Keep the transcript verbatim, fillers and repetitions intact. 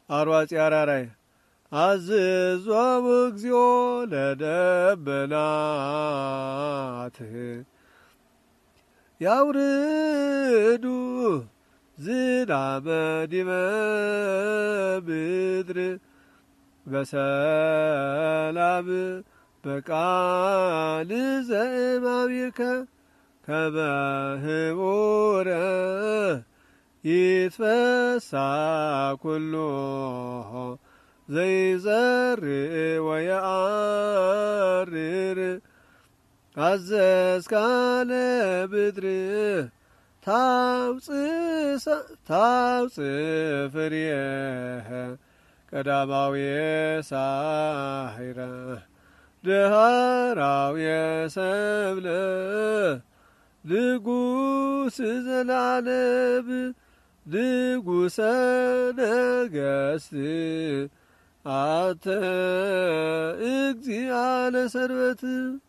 አርዋጽ አራራይ አዝዞሙ እግዚኦ ለደበናት ያውርዱ ዝናመ ዲበ ምድር በሰላም በቃል ዘእማዊከ ከመ ህቡረ ይትፈሳ ኩሉ ዘይዘርእ ወየአርር አዘዝካለ ምድር ታውፅእ ፍሬየ ቀዳማውየ ሳሂረ ድሃራውየ ሰብለ ንጉስ ዘላለም ንጉሰ ነገስት አንተ እግዚአ ለሰንበት